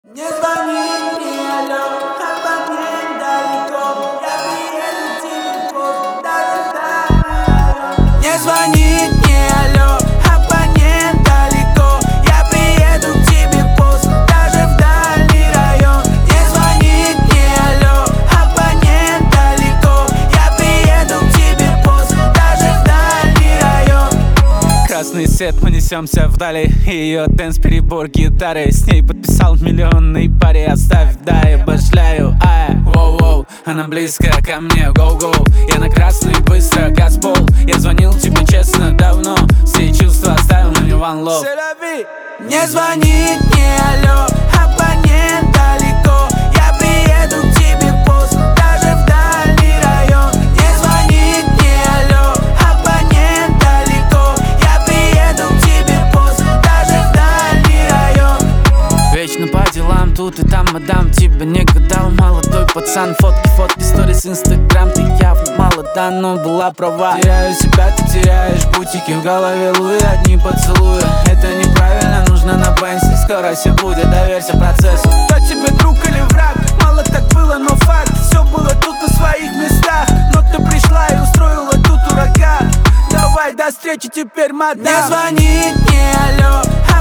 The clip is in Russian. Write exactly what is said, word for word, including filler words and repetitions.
Не звони мне, алло, абонент далеко. Я приеду к тебе поздно, даже в дальний район. Не звони мне, алло, абонент далеко. Я приеду к тебе поздно, даже в дальний район. Не звони мне, алло, абонент далеко. Я приеду к тебе поздно, даже в дальний район. Красный свет, мы несемся вдали. Ее дэнс, перебор гитары. С ней подписал миллионный пари. Оставь, да, я башляю, ай, воу-воу. Она близко ко мне, гоу-гоу. Я на красный, быстро, газпол. Я звонил тебе честно давно. Все чувства оставил, но не one love. Не звони мне, алло, абонент далеко. Я приеду к тебе поздно, даже в дальний район. Не звони мне, алло, абонент далеко. Я приеду к тебе поздно, даже в дальний район. Вечно по делам, тут и там, мадам, тебя не гадал. Молодой пацан, фотки, фотки, сторис, инстаграм. Ты явно молода, но была права. Теряю себя, ты теряешь бутики. В голове луи, одни поцелуи. Это неправильно, нужно на пенсии. Скоро все будет, доверься процессу. Кто тебе друг или враг? Мало так было, но факт. Все было тут на своих местах. Но ты пришла и устроила тут ураган. Давай до встречи теперь, мадам. Не звони мне, алло,